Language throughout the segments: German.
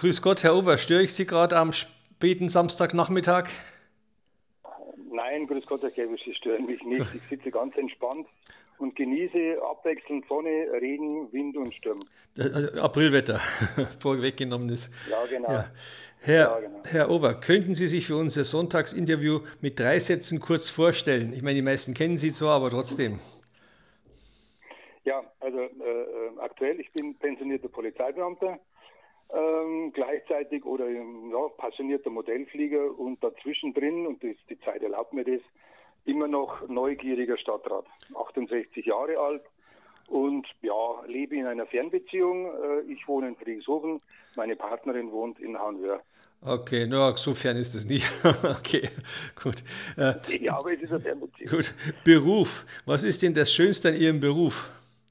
Grüß Gott, Herr Ober, störe ich Sie gerade am späten Samstagnachmittag? Nein, grüß Gott, Herr Gerwisch, Sie stören mich nicht. Ich sitze ganz entspannt und genieße abwechselnd Sonne, Regen, Wind und Sturm. Aprilwetter, vorweggenommenes. Ja, genau. Ja. Ja, Herr, genau. Herr Ober, könnten Sie sich für unser Sonntagsinterview mit 3 Sätzen kurz vorstellen? Ich meine, die meisten kennen Sie zwar, aber trotzdem. Ja, also aktuell, ich bin pensionierter Polizeibeamter, gleichzeitig oder ja, passionierter Modellflieger und dazwischen drin, und die Zeit erlaubt mir das, immer noch neugieriger Stadtrat. 68 Jahre alt und ja, lebe in einer Fernbeziehung. Ich wohne in Friedrichshofen, meine Partnerin wohnt in Hannover. Okay, na, so fern ist es nicht. Okay, gut. Äh, Ja, aber es ist eine Fernbeziehung. gut. Beruf. Was ist denn das Schönste an Ihrem Beruf?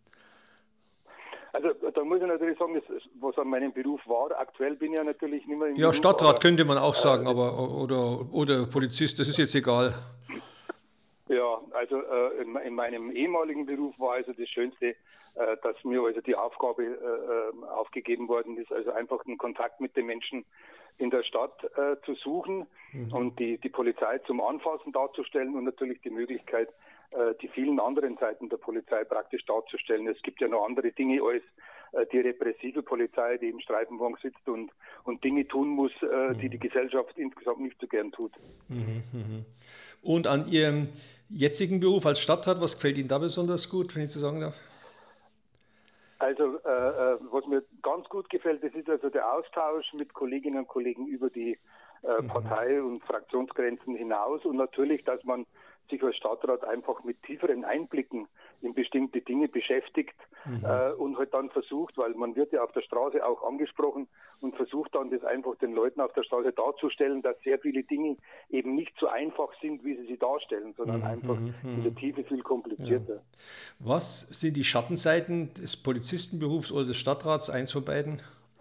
Also da muss ich natürlich sagen, was an meinem Beruf war. Aktuell bin ich ja natürlich nicht mehr im Ja, Beruf, Stadtrat aber könnte man auch sagen, das, aber oder Polizist, das ist jetzt egal. ja, also in meinem ehemaligen Beruf war also das Schönste, dass mir also die Aufgabe aufgegeben worden ist, also einfach den Kontakt mit den Menschen in der Stadt zu suchen und die Polizei zum Anfassen darzustellen und natürlich die Möglichkeit, die vielen anderen Seiten der Polizei praktisch darzustellen. Es gibt ja noch andere Dinge als die repressive Polizei, die im Streifenwagen sitzt und Dinge tun muss, die die Gesellschaft insgesamt nicht so gern tut. Und an Ihrem jetzigen Beruf als Stadtrat, was gefällt Ihnen da besonders gut, wenn ich so sagen darf? Also was mir ganz gut gefällt, das ist also der Austausch mit Kolleginnen und Kollegen über die Partei- und Fraktionsgrenzen hinaus und natürlich, dass man sich als Stadtrat einfach mit tieferen Einblicken in bestimmte Dinge beschäftigt und halt dann versucht, weil man wird ja auf der Straße auch angesprochen und versucht dann das einfach den Leuten auf der Straße darzustellen, dass sehr viele Dinge eben nicht so einfach sind, wie sie sie darstellen, sondern einfach in der Tiefe viel Ja. komplizierter. Was sind die Schattenseiten des Polizistenberufs oder des Stadtrats, eins von beiden?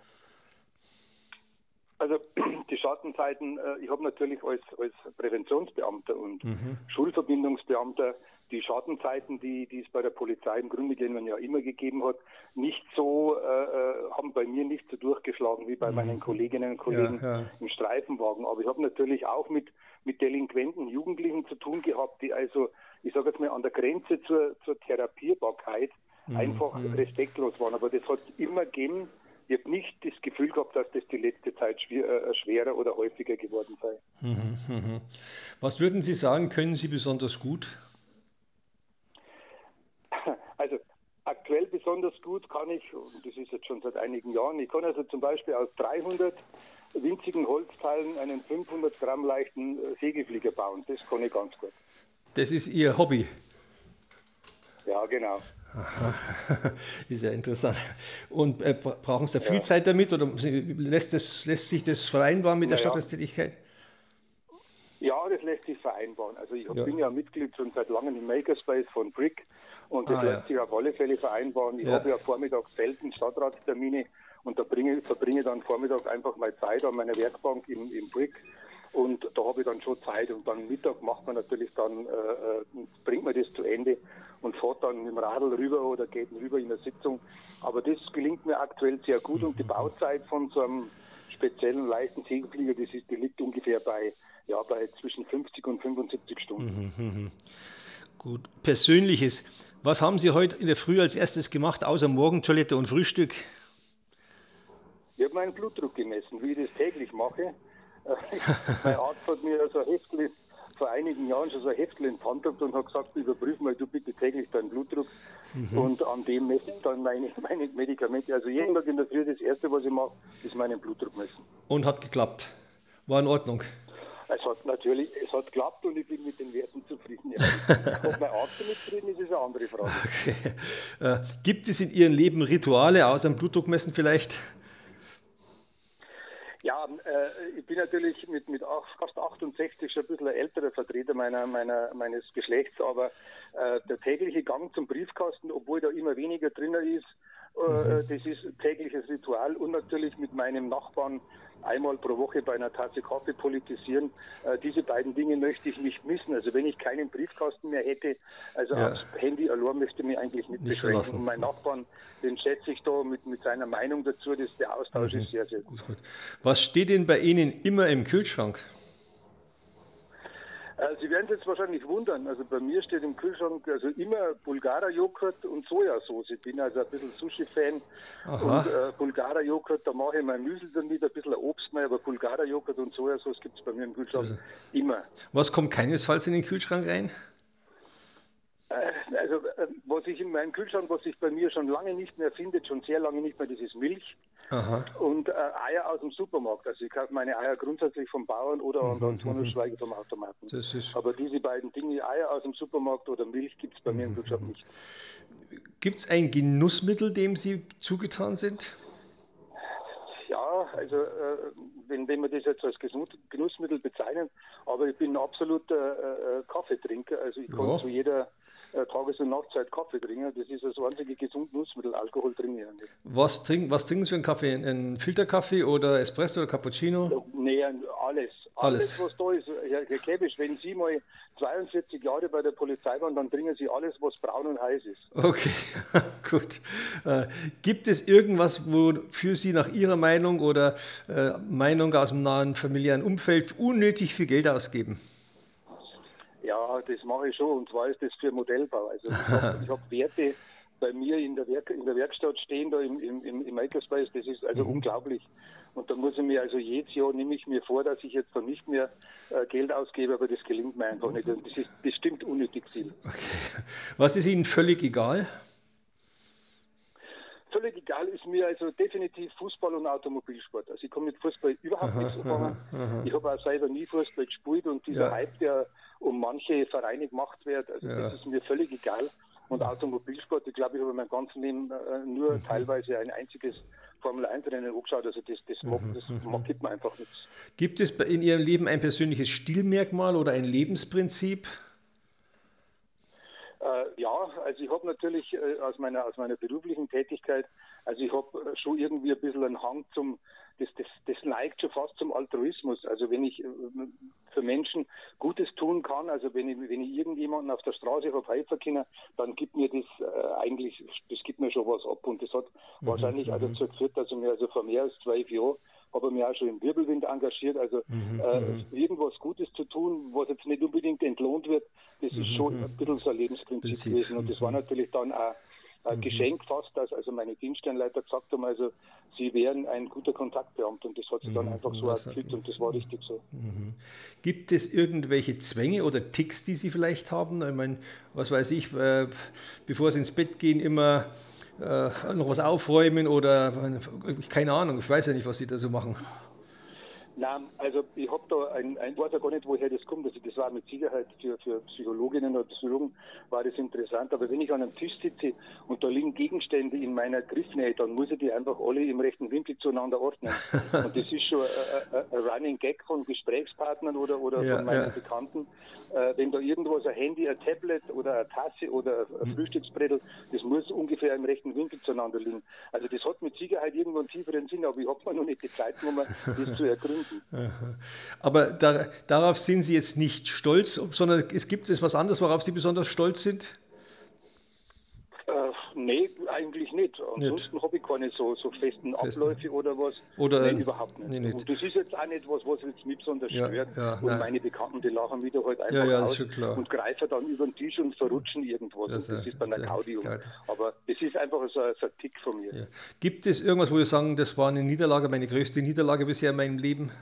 Also die Schattenseiten, ich habe natürlich als Präventionsbeamter und Schulverbindungsbeamter die Schattenseiten, die es bei der Polizei im Grunde genommen ja immer gegeben hat, nicht so, haben bei mir nicht so durchgeschlagen wie bei meinen Kolleginnen und Ja, Kollegen ja. im Streifenwagen. Aber ich habe natürlich auch mit delinquenten Jugendlichen zu tun gehabt, die also, ich sage jetzt mal, an der Grenze zur Therapierbarkeit einfach respektlos waren. Aber das hat es immer gegeben. Ich habe nicht das Gefühl gehabt, dass das die letzte Zeit schwerer oder häufiger geworden sei. Was würden Sie sagen, können Sie besonders gut? Also aktuell besonders gut kann ich, und das ist jetzt schon seit einigen Jahren, ich kann also zum Beispiel aus 300 winzigen Holzteilen einen 500 Gramm leichten Segelflieger bauen. Das kann ich ganz gut. Das ist Ihr Hobby. Ja, genau. Ist ja interessant. Und brauchen Sie da viel Ja. Zeit damit oder lässt sich das vereinbaren mit der Naja, Stadtratstätigkeit? ja, das lässt sich vereinbaren. Also ich Ja. bin ja Mitglied schon seit langem im Makerspace von Brick und das Ah ja. lässt sich auf alle Fälle vereinbaren. Ich Ja. habe ja vormittags selten Stadtratstermine und da verbringe ich dann vormittags einfach mal Zeit an meiner Werkbank im Brick und da habe ich dann schon Zeit und dann Mittag macht man natürlich dann, bringt man das zu Ende und fährt dann mit dem Radl rüber oder geht rüber in eine Sitzung. Aber das gelingt mir aktuell sehr gut und die Bauzeit von so einem speziellen leichten Segelflieger, die liegt ungefähr bei zwischen 50 und 75 Stunden. Gut. Persönliches. Was haben Sie heute in der Früh als erstes gemacht, außer Morgentoilette und Frühstück? Ich habe meinen Blutdruck gemessen, wie ich das täglich mache. Mein Arzt hat mir so ein Heftel, vor einigen Jahren schon so ein Heftel in die Hand gedrückt und hat gesagt, überprüf mal du bitte täglich deinen Blutdruck. Und an dem messe ich dann meine Medikamente. Also jeden Tag in der Früh das Erste, was ich mache, ist meinen Blutdruck messen. Und hat geklappt. War in Ordnung. Es hat geklappt und ich bin mit den Werten zufrieden. Ja. Ob mein Arzt damit zufrieden ist, ist eine andere Frage. Okay. Gibt es in Ihrem Leben Rituale, außer dem Blutdruckmessen vielleicht? Ja, ich bin natürlich mit fast 68 schon ein bisschen ein älterer Vertreter meines Geschlechts, aber der tägliche Gang zum Briefkasten, obwohl da immer weniger drin ist, Das ist tägliches Ritual und natürlich mit meinem Nachbarn einmal pro Woche bei einer Tasse Kaffee politisieren. Diese beiden Dinge möchte ich nicht missen. Also wenn ich keinen Briefkasten mehr hätte, also aufs Handy allein möchte ich mich eigentlich nicht beschränken. Verlassen. Und mein Nachbarn, den schätze ich da mit seiner Meinung dazu, der Austausch ist sehr, sehr gut. Was steht denn bei Ihnen immer im Kühlschrank? Sie werden sich jetzt wahrscheinlich wundern, also bei mir steht im Kühlschrank also immer Bulgarer-Joghurt und Sojasauce. Ich bin also ein bisschen Sushi-Fan und Bulgarer-Joghurt, da mache ich mein Müsli damit, ein bisschen Obst mehr, aber Bulgarer-Joghurt und Sojasauce gibt es bei mir im Kühlschrank immer. Was kommt keinesfalls in den Kühlschrank rein? Also was ich in meinem Kühlschrank, was sich bei mir schon lange nicht mehr findet, schon sehr lange nicht mehr, das ist Milch. Und Eier aus dem Supermarkt. Also ich kaufe meine Eier grundsätzlich vom Bauern oder an der Antoniusschweige vom Automaten. Aber diese beiden Dinge, Eier aus dem Supermarkt oder Milch, gibt es bei mir im Kühlschrank nicht. Gibt es ein Genussmittel, dem Sie zugetan sind? Ja, also wenn wir das jetzt als Genussmittel bezeichnen, aber ich bin ein absoluter Kaffeetrinker. Also ich kann zu jeder Tages- und Nachtzeit Kaffee trinken. Das ist das einzige Genussmittel. Alkohol trinke ich ja nicht. Was trinken Sie für einen Kaffee? Einen Filterkaffee oder Espresso oder Cappuccino? Nee, alles. Alles, was da ist. Herr Klebisch, wenn Sie mal 42 Jahre bei der Polizei waren, dann trinken Sie alles, was braun und heiß ist. Okay, gut. Gibt es irgendwas, wofür Sie nach Ihrer Meinung oder Meinung aus dem nahen familiären Umfeld unnötig viel Geld ausgeben? Ja, das mache ich schon, und zwar ist das für Modellbau. Also ich hab Werte bei mir in der Werkstatt stehen, da im Makerspace, das ist also unglaublich. Und da muss ich mir also jedes Jahr, nehme ich mir vor, dass ich jetzt dann nicht mehr Geld ausgebe, aber das gelingt mir einfach nicht. Und das ist bestimmt unnötig viel. Okay. Was ist Ihnen völlig egal? Völlig egal ist mir also definitiv Fußball und Automobilsport. Also ich komme mit Fußball überhaupt nichts anfangen. Ich habe auch selber nie Fußball gespielt und dieser Hype, der um manche Vereine gemacht wird, also das ist mir völlig egal. Und Automobilsport, ich glaube, ich habe mein ganzes Leben nur teilweise ein einziges Formel-1-Rennen angeschaut. Also das gibt mir einfach nichts. Gibt es in Ihrem Leben ein persönliches Stilmerkmal oder ein Lebensprinzip? Ja, also ich habe natürlich aus meiner beruflichen Tätigkeit, also ich habe schon irgendwie ein bisschen einen Hang das neigt schon fast zum Altruismus. Also wenn ich für Menschen Gutes tun kann, also wenn ich irgendjemanden auf der Straße habe helfen können, dann gibt mir das das gibt mir schon was ab. Und das hat wahrscheinlich auch dazu geführt, dass ich mir also vor mehr als 12 Jahren habe mich auch schon im Wirbelwind engagiert. Also irgendwas Gutes zu tun, was jetzt nicht unbedingt entlohnt wird, das ist schon ein bisschen so ein Lebensprinzip gewesen. Und das war natürlich dann auch ein Geschenk fast, dass also meine Dienststellenleiter gesagt haben, also sie wären ein guter Kontaktbeamter, und das hat sich dann einfach so ausgeführt und das war richtig so. Gibt es irgendwelche Zwänge oder Ticks, die Sie vielleicht haben? Ich meine, was weiß ich, bevor Sie ins Bett gehen, immer noch was aufräumen oder keine Ahnung, ich weiß ja nicht, was Sie da so machen. Nein, also ich habe da ich weiß ja gar nicht, woher das kommt. Also das war mit Sicherheit für Psychologinnen oder Psychologen war das interessant. Aber wenn ich an einem Tisch sitze und da liegen Gegenstände in meiner Griffnähe, dann muss ich die einfach alle im rechten Winkel zueinander ordnen. Und das ist schon ein Running Gag von Gesprächspartnern oder von meinen Bekannten. Wenn da irgendwas, ein Handy, ein Tablet oder eine Tasse oder ein Frühstücksbrettel, das muss ungefähr im rechten Winkel zueinander liegen. Also das hat mit Sicherheit irgendwo einen tieferen Sinn, aber ich habe mir noch nicht die Zeit genommen, das zu ergründen. Aber darauf sind Sie jetzt nicht stolz, sondern es gibt was anderes, worauf Sie besonders stolz sind? Nee, eigentlich nicht. Ansonsten habe ich keine so festen Abläufe oder was. Nein, überhaupt nicht. Nee, und das ist jetzt auch nicht was jetzt mich besonders stört. Und meine Bekannten, die lachen mich da halt einfach aus und greifen dann über den Tisch und verrutschen irgendwas. Und das ist dann ein Gaudium. Aber das ist einfach so ein Tick von mir. Ja. Gibt es irgendwas, wo Sie sagen, das war eine Niederlage, meine größte Niederlage bisher in meinem Leben?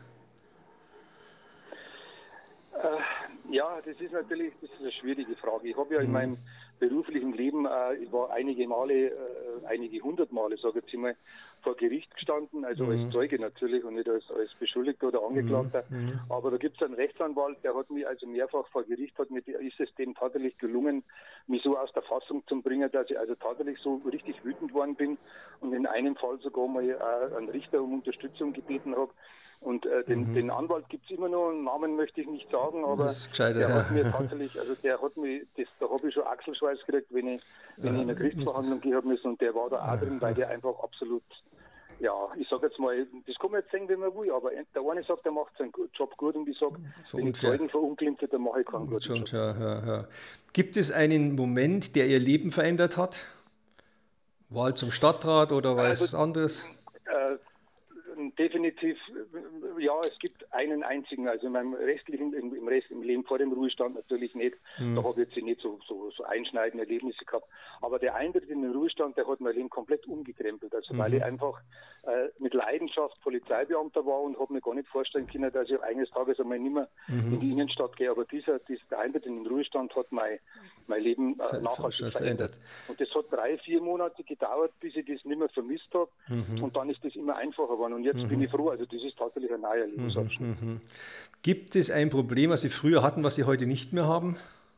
Ja, das ist eine schwierige Frage. Ich habe ja in meinem beruflichen Leben, ich war einige hundert Male, sage ich jetzt mal, vor Gericht gestanden, also als Zeuge natürlich und nicht als Beschuldigter oder Angeklagter. Aber da gibt es einen Rechtsanwalt, der hat mich also mehrfach vor Gericht, ist es dem tatsächlich gelungen, mich so aus der Fassung zu bringen, dass ich also tatsächlich so richtig wütend worden bin und in einem Fall sogar mal einen Richter um Unterstützung gebeten habe. Und den Anwalt gibt es immer noch, einen Namen möchte ich nicht sagen, aber der hat mir tatsächlich, also da habe ich schon Achselschweiß Ausweis gekriegt, wenn ich in eine Gerichtsverhandlung gehen habe müssen, und der war da auch drin, weil der einfach absolut, ja, ich sage jetzt mal, das kann man jetzt sehen, wie man will, aber der eine sagt, er macht seinen Job gut, und ich sage, so wenn ich Zeugen verunglimpfe, dann mache ich keinen guten Job. Ja. Gibt es einen Moment, der Ihr Leben verändert hat? Wahl zum Stadtrat oder was anderes? Definitiv, ja, es gibt einen einzigen, also in meinem restlichen, im Leben vor dem Ruhestand natürlich nicht, da habe ich jetzt nicht so einschneidende Erlebnisse gehabt, aber der Eintritt in den Ruhestand, der hat mein Leben komplett umgekrempelt, also weil ich einfach mit Leidenschaft Polizeibeamter war und habe mir gar nicht vorstellen können, dass ich eines Tages einmal nicht mehr in die Innenstadt gehe, aber dieser Eintritt in den Ruhestand hat mein Leben nachhaltig verändert. Und das hat 3-4 Monate gedauert, bis ich das nicht mehr vermisst habe, und dann ist das immer einfacher geworden, und jetzt bin ich froh, also das ist tatsächlich ein neuer Lebensabschnitt. Gibt es ein Problem, was Sie früher hatten, was Sie heute nicht mehr haben?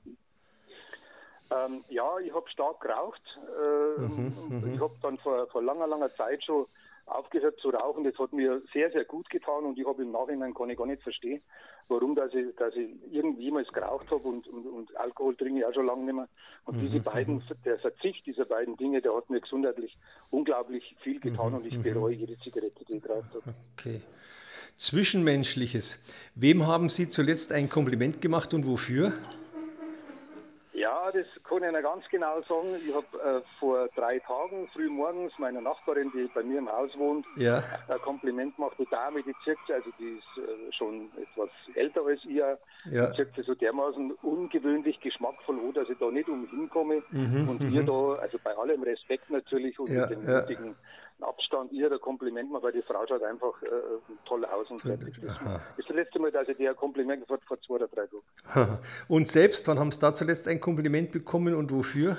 Ja, ich habe stark geraucht. Ich habe dann vor langer Zeit schon aufgehört zu rauchen. Das hat mir sehr, sehr gut getan, und ich habe im Nachhinein kann ich gar nicht verstehen, warum dass ich irgendjemals geraucht habe, und Alkohol trinke ich auch schon lange nicht mehr. Und der Verzicht dieser beiden Dinge, der hat mir gesundheitlich unglaublich viel getan, und ich bereue jede Zigarette, die ich geraucht habe. Okay. Zwischenmenschliches. Wem haben Sie zuletzt ein Kompliment gemacht und wofür? Ja, das kann ich Ihnen ganz genau sagen. Ich habe vor 3 Tagen früh morgens meiner Nachbarin, die bei mir im Haus wohnt, ein Kompliment gemacht. Die Dame, die zirkt sie, also die ist schon etwas älter als ich, die zirkt sie so dermaßen ungewöhnlich geschmackvoll an, dass ich da nicht umhin komme, und ihr da, also bei allem Respekt natürlich und mit dem nötigen Abstand, ihr ein Kompliment mache, weil die Frau schaut einfach toll aus und fertig. Das ist das letzte Mal, dass ich dir ein Kompliment vor 2 oder 3 Tagen. Und selbst, wann haben Sie da zuletzt ein Kompliment bekommen und wofür?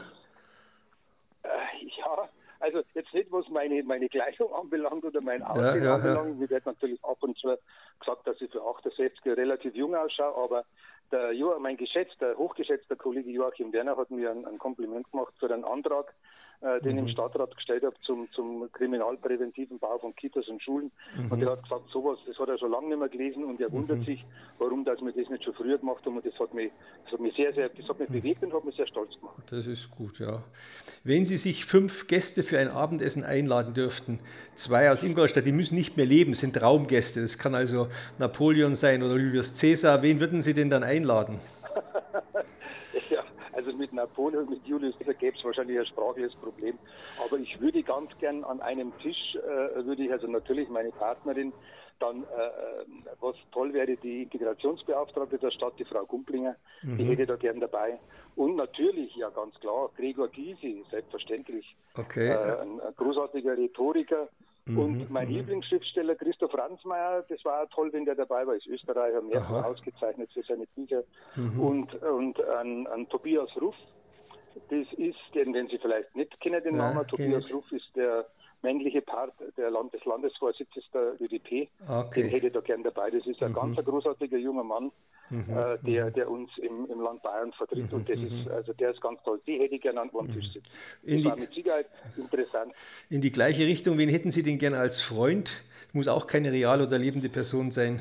Ja, also jetzt nicht, was meine Kleidung anbelangt oder mein Aussehen anbelangt. Mir wird natürlich ab und zu gesagt, dass ich für 68 relativ jung ausschaue, aber mein hochgeschätzter Kollege Joachim Werner hat mir ein Kompliment gemacht für einen Antrag, den ich im Stadtrat gestellt habe zum kriminalpräventiven Bau von Kitas und Schulen. Und er hat gesagt, sowas, das hat er schon lange nicht mehr gelesen, und er wundert sich, warum dass wir das nicht schon früher gemacht haben. Und das hat mich bewegt und hat mich sehr stolz gemacht. Das ist gut, ja. Wenn Sie sich 5 Gäste für ein Abendessen einladen dürften, 2 aus Ingolstadt, die müssen nicht mehr leben, sind Traumgäste. Das kann also Napoleon sein oder Julius Caesar. Wen würden Sie denn dann einladen? Ja, also mit Napoleon, mit Julius Caesar gäbe es wahrscheinlich ein sprachliches Problem. Aber ich würde ganz gern an einem Tisch, also natürlich meine Partnerin, dann, was toll wäre, die Integrationsbeauftragte der Stadt, die Frau Gumplinger, die hätte ich da gern dabei. Und natürlich, ja ganz klar, Gregor Gysi, selbstverständlich. Okay. Ein großartiger Rhetoriker. Und mein Lieblingsschriftsteller Christoph Ransmayr, das war toll, wenn der dabei war, ist Österreicher, mehrfach ausgezeichnet für seine Bücher. Und an Tobias Ruff, das ist, den Sie vielleicht nicht kennen, den Namen. Tobias Ruff ist der männliche Part des Landesvorsitzes der ÖDP. Den hätte ich da gern dabei. Das ist ein ganz großartiger junger Mann, der uns im Land Bayern vertritt. Und der ist ganz toll. Die hätte ich gerne an einem Tisch sitzen. Das war mit Sicherheit interessant. In die gleiche Richtung, wen hätten Sie denn gerne als Freund? Muss auch keine real oder lebende Person sein.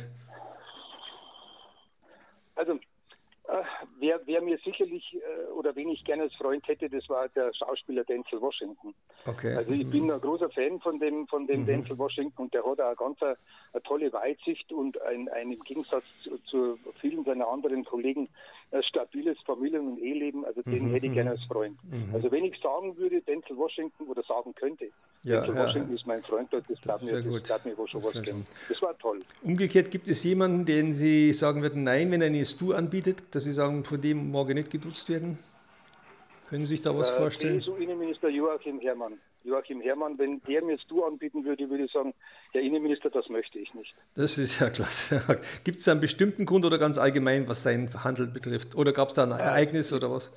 Also, wer mir sicherlich oder wen ich gerne als Freund hätte, das war der Schauspieler Denzel Washington. Okay. Also ich bin ein großer Fan von dem Denzel Washington, und der hat auch eine tolle Weitsicht und ein im Gegensatz zu vielen seiner anderen Kollegen ein stabiles Familien- und Eheleben. Also den hätte ich gerne als Freund. Also wenn ich sagen würde, Denzel Washington, oder sagen könnte, Denzel Washington ist mein Freund, das darf mir schon was geben. Das war toll. Umgekehrt, gibt es jemanden, den Sie sagen würden, nein, wenn er Ihnen das Du anbietet, dass Sie sagen, von dem mag ich nicht geduzt werden? Können Sie sich da was vorstellen? CSU-Innenminister Joachim Herrmann. Joachim Herrmann, wenn der mir das Du anbieten würde, würde ich sagen, Herr Innenminister, das möchte ich nicht. Das ist ja klasse. Gibt es da einen bestimmten Grund oder ganz allgemein, was sein Handeln betrifft? Oder gab es da ein Ereignis oder was?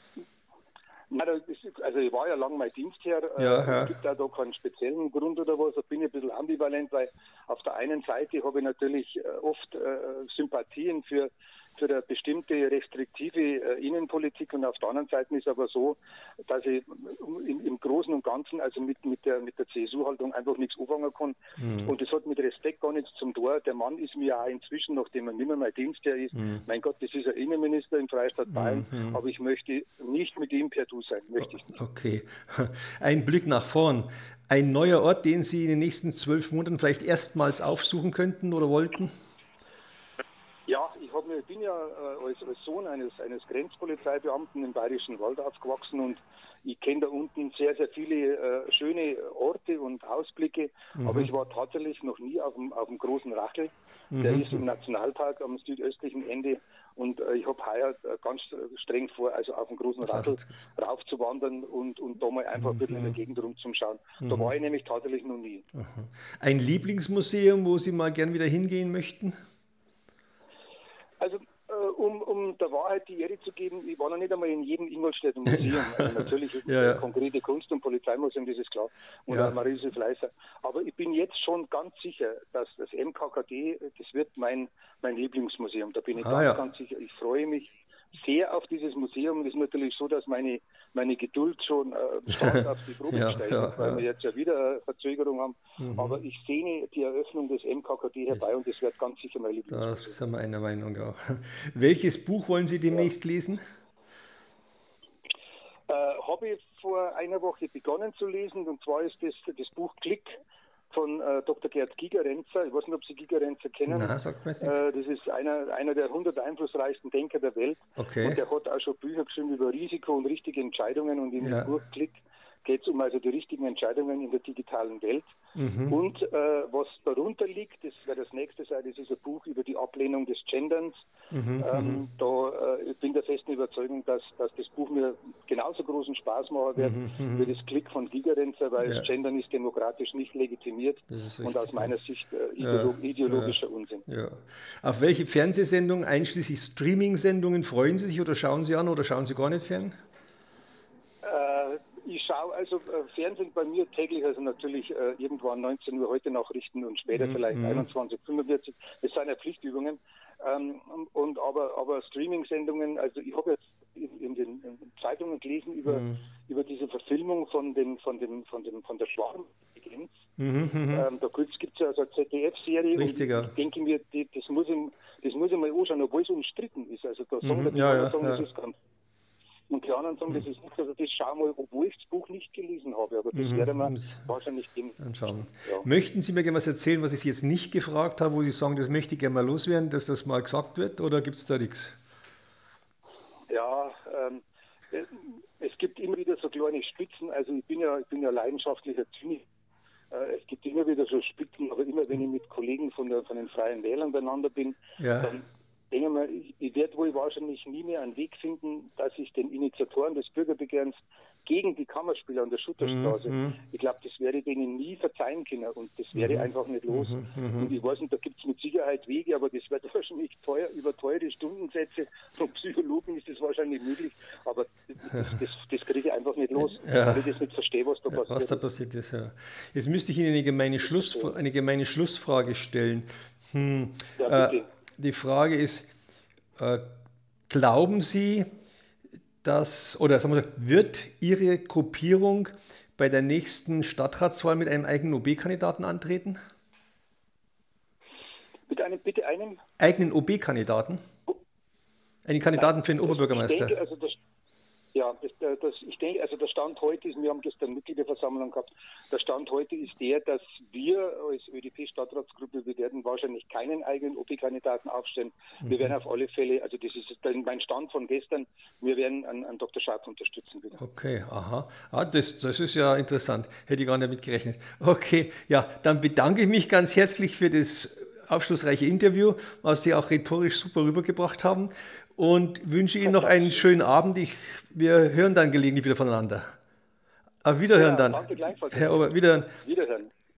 Also ich war ja lange mein Dienstherr. Es gibt auch da keinen speziellen Grund oder was. Da bin ich ein bisschen ambivalent, weil auf der einen Seite habe ich natürlich oft Sympathien für eine bestimmte restriktive Innenpolitik, und auf der anderen Seite ist aber so, dass ich im Großen und Ganzen also mit der CSU-Haltung einfach nichts anfangen kann. Und das hat mit Respekt gar nichts zum Tor. Der Mann ist mir auch inzwischen, nachdem er nicht mehr mein Dienstherr ist, mein Gott, das ist ein Innenminister im Freistaat Bayern, aber ich möchte nicht mit ihm per Du sein, möchte ich nicht. Okay, ein Blick nach vorn. Ein neuer Ort, den Sie in den nächsten 12 Monaten vielleicht erstmals aufsuchen könnten oder wollten? Ja, ich bin ja als Sohn eines Grenzpolizeibeamten im Bayerischen Wald aufgewachsen, und ich kenne da unten sehr, sehr viele schöne Orte und Ausblicke, aber ich war tatsächlich noch nie auf dem großen Rachel. Der ist im Nationalpark am südöstlichen Ende, und ich habe heuer ganz streng vor, also auf den großen Rachel raufzuwandern und da mal einfach ein bisschen in der Gegend rumzuschauen. Da war ich nämlich tatsächlich noch nie. Ein Lieblingsmuseum, wo Sie mal gern wieder hingehen möchten? Also um der Wahrheit die Ehre zu geben, ich war noch nicht einmal in jedem Ingolstädter Museum. Also natürlich konkrete Kunst- und Polizeimuseum, das ist klar, und auch Marie-Josef Leiser. Aber ich bin jetzt schon ganz sicher, dass das MKKD, das wird mein Lieblingsmuseum. Da bin ich ganz sicher. Ich freue mich sehr auf dieses Museum. Es ist natürlich so, dass meine Geduld schon stark auf die Probe gestellt ist, weil wir jetzt ja wieder eine Verzögerung haben. Aber ich sehne die Eröffnung des MKKD herbei, und das wird ganz sicher mein Lieblingsmuseum. Da sind wir einer Meinung auch. Welches Buch wollen Sie demnächst lesen? Habe ich vor einer Woche begonnen zu lesen, und zwar ist das Buch Klick von Dr. Gerd Gigerenzer. Ich weiß nicht, ob Sie Gigerenzer kennen. Nein, sagt mir nichts. Das ist einer der 100 einflussreichsten Denker der Welt. Okay. Und der hat auch schon Bücher geschrieben über Risiko und richtige Entscheidungen. Und in dem Buch Klick geht es um also die richtigen Entscheidungen in der digitalen Welt. Und was darunter liegt, das wäre das nächste sein, das ist ein Buch über die Ablehnung des Genderns. Ich bin der festen Überzeugung, dass das Buch mir genauso großen Spaß machen wird wie das Klick von Gigerenzer, weil das Gendern ist demokratisch nicht legitimiert und aus meiner Sicht ideologischer Unsinn. Ja. Auf welche Fernsehsendung einschließlich Streaming-Sendungen freuen Sie sich oder schauen Sie an oder schauen Sie gar nicht fern? Ich schaue also Fernsehen bei mir täglich, also natürlich irgendwann 19 Uhr heute Nachrichten und später vielleicht 21:45. Das sind ja Pflichtübungen. Aber Streaming-Sendungen, also ich habe jetzt in den Zeitungen gelesen über diese Verfilmung von der Schwarmintelligenz. Da gibt es ja also eine ZDF-Serie, und ich denke mir, das muss ich mal anschauen, obwohl es umstritten ist. Also da sagen die anderen sagen, das ist ganz. Und die anderen sagen, das ist nicht, also das schau mal, obwohl ich das Buch nicht gelesen habe, aber das werde man wahrscheinlich anschauen. Ja. Möchten Sie mir gerne was erzählen, was ich Sie jetzt nicht gefragt habe, wo Sie sagen, das möchte ich gerne mal loswerden, dass das mal gesagt wird, oder gibt es da nichts? Ja, es gibt immer wieder so kleine Spitzen, also ich bin ja leidenschaftlicher Zyniker. Es gibt immer wieder so Spitzen, aber immer wenn ich mit Kollegen von den Freien Wählern beieinander bin, dann denke ich mir, ich werde wohl wahrscheinlich nie mehr einen Weg finden, dass ich den Initiatoren des Bürgerbegehrens gegen die Kammerspieler an der Schutterstraße, ich glaube, das werde ich denen nie verzeihen können, und das werde ich einfach nicht los. Und ich weiß nicht, da gibt es mit Sicherheit Wege, aber das wird wahrscheinlich über teure Stundensätze von Psychologen ist das wahrscheinlich möglich, aber das kriege ich einfach nicht los, weil ich das nicht verstehe, was da passiert. Was da passiert ist, ja. Jetzt müsste ich Ihnen eine gemeine Schlussfrage stellen. Bitte. Die Frage ist, glauben Sie, oder sagen wir, wird Ihre Gruppierung bei der nächsten Stadtratswahl mit einem eigenen OB-Kandidaten antreten? Mit einem eigenen OB-Kandidaten? Einen Kandidaten für den Oberbürgermeister? Ich denke, also der Stand heute ist, wir haben gestern Mitgliederversammlung gehabt, der Stand heute ist der, dass wir als ÖDP-Stadtratsgruppe, wir werden wahrscheinlich keinen eigenen OB-Kandidaten aufstellen. Wir werden auf alle Fälle, also das ist mein Stand von gestern, wir werden an Dr. Scharp unterstützen wieder. Okay, aha. Das ist ja interessant. Hätte ich gar nicht damit gerechnet. Okay, ja, dann bedanke ich mich ganz herzlich für das aufschlussreiche Interview, was Sie auch rhetorisch super rübergebracht haben, und wünsche Ihnen noch einen schönen Abend. Wir hören dann gelegentlich wieder voneinander. Auf Wiederhören dann. Danke gleichfalls. Herr Ober, wiederhören. Wiederhören.